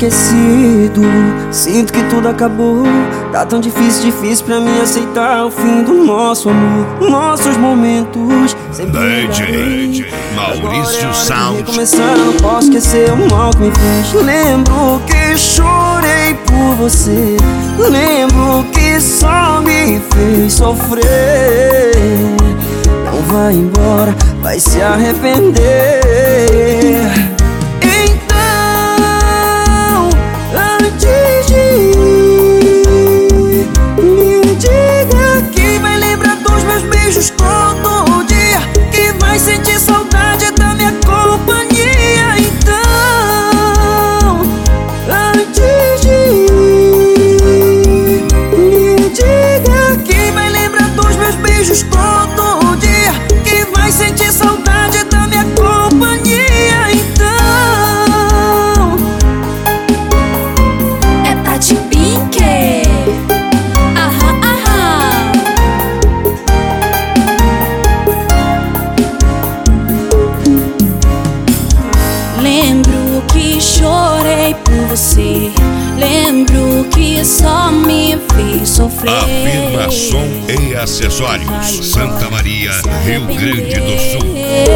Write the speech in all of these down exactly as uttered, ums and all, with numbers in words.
esquecido. Sinto que tudo acabou. Tá tão difícil, difícil pra mim aceitar o fim do nosso amor. Nossos momentos sempre D J Maurício Sound. Começar, não posso esquecer o mal que me fez. Lembro que chorei por você. Lembro que só me fez sofrer. Não vai embora, vai se arrepender. Então, antes de ir, me diga que vai lembrar dos meus beijos todo dia, que vai sentir saudade da minha companhia. Então, antes de ir, me diga que vai lembrar dos meus beijos todo dia, que vai sentir saudade da minha companhia. Então, é Tati Pink. Aham, aham. Lembro que chorei por você. Lembro que só me fez sofrer. Afirma Som e Acessórios, Santa Maria, Rio Grande do Sul.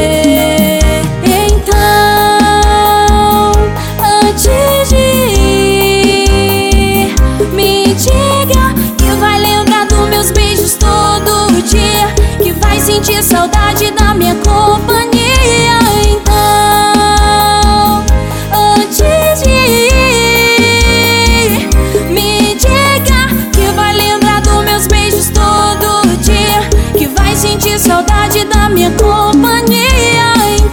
Então, antes de ir, me diga que vai lembrar dos meus beijos todo dia, que vai sentir saudade da minha companhia. Então, antes de ir, me diga que vai lembrar dos meus beijos todo dia, que vai sentir saudade da minha companhia.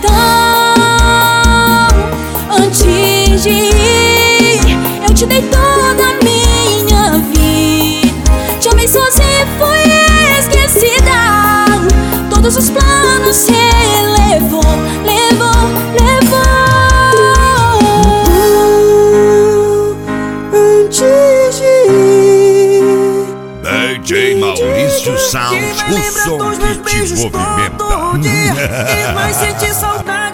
Então, antes de ir, eu te dei toda a minha vida, te amei sozinha e fui esquecida. Todos os planos você levou, levou, levou. antes de ir, D J Maurício Sound, que vai o lembrar som dos meus que te beijos movimenta. todo dia, que vai sentir saudade